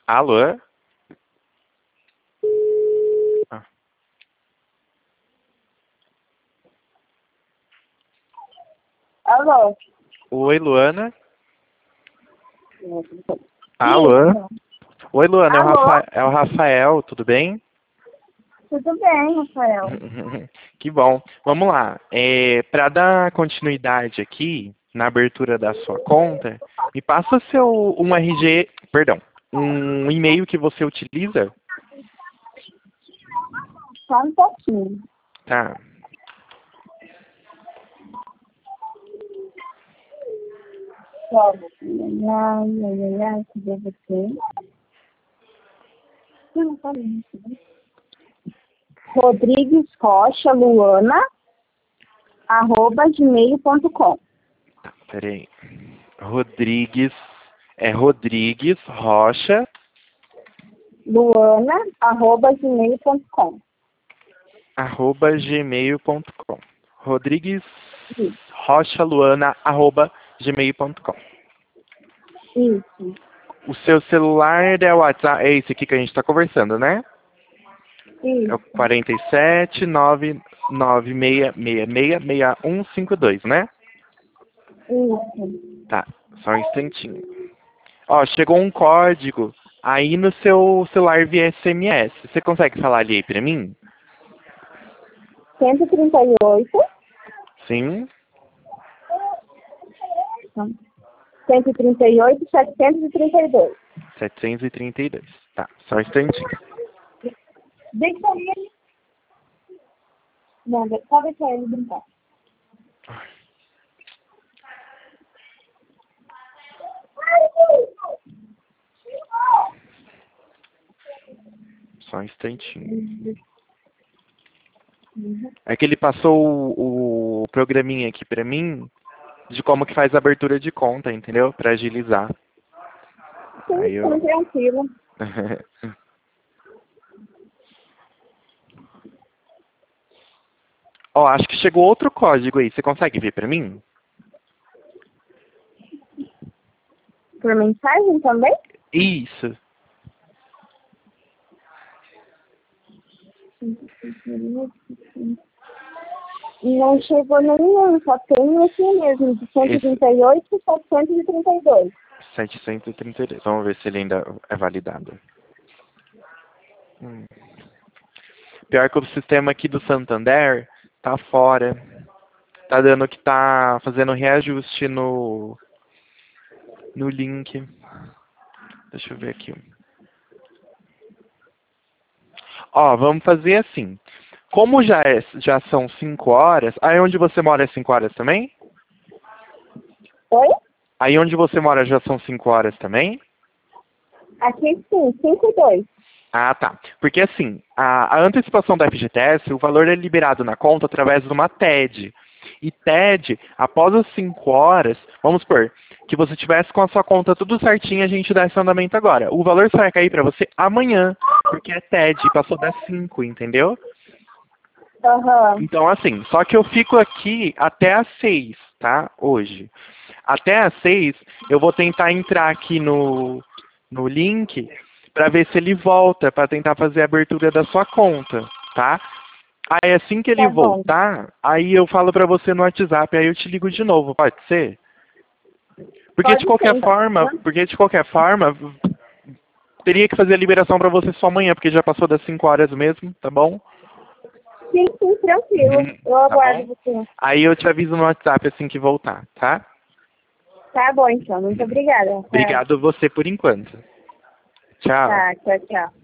Alô? Ah. Alô? Oi, Luana? Alô? Oi, Luana, Alô? é o Rafael, tudo bem? Tudo bem, Rafael? Que bom. Vamos lá. Para dar continuidade aqui na abertura da sua conta, me passa um RG, perdão, um e-mail que você utiliza. Só um pouquinho. Tá. Cadê você? Não, tá bem. Rodrigues Rocha Luana @gmail.com. Tá, peraí. Rodrigues Rocha Luana @gmail.com. @gmail.com. Rodrigues Rocha Luana @gmail.com. Isso. O seu celular é o WhatsApp, é esse aqui que a gente está conversando, né? É o Isso. 47 996666152, né? Isso. Tá, só um instantinho. Ó, chegou um código aí no seu celular via SMS. Você consegue falar ali pra mim? 138. Sim. 138, 732. 732. Tá, só um instantinho. Deixa ele. Não, só deixa ele brincar. Só um instantinho. É que ele passou o programinha aqui pra mim de como que faz a abertura de conta, entendeu? Pra agilizar. Aí Sim, eu... tranquilo. Ó, acho que chegou outro código aí. Você consegue ver pra mim? Por mensagem também? Isso. Não chegou nenhum, só tem esse mesmo, de Esse 138 e 732. 732. Vamos ver se ele ainda é validado. Pior que o sistema aqui do Santander tá fora. Tá dando que tá fazendo reajuste no link. Deixa eu ver aqui. Ó, vamos fazer assim. Como já são 5 horas, aí onde você mora é 5 horas também? Oi? Aí onde você mora já são 5 horas também? Aqui sim, 52. Ah, tá. Porque assim, a antecipação da FGTS, o valor é liberado na conta através de uma TED. E TED, após as 5 horas, vamos supor, que você tivesse com a sua conta tudo certinho, a gente dá esse andamento agora. O valor só vai cair para você amanhã, porque é TED, passou das 5, entendeu? Aham. Então, assim, só que eu fico aqui até às 6, tá? Hoje. Até às 6, eu vou tentar entrar aqui no link para ver se ele volta, para tentar fazer a abertura da sua conta, tá? Aí assim que ele Tá bom. voltar, aí eu falo para você no WhatsApp, aí eu te ligo de novo, pode ser? Pode ser, então. Porque de qualquer forma, teria que fazer a liberação para você só amanhã, porque já passou das 5 horas mesmo, tá bom? Sim, sim, tranquilo. Eu Tá aguardo bom? você. Aí eu te aviso no WhatsApp assim que voltar, tá? Tá bom, então. Muito obrigada, Rafael. Obrigado você por enquanto. Tchau. Tá, tchau, tchau.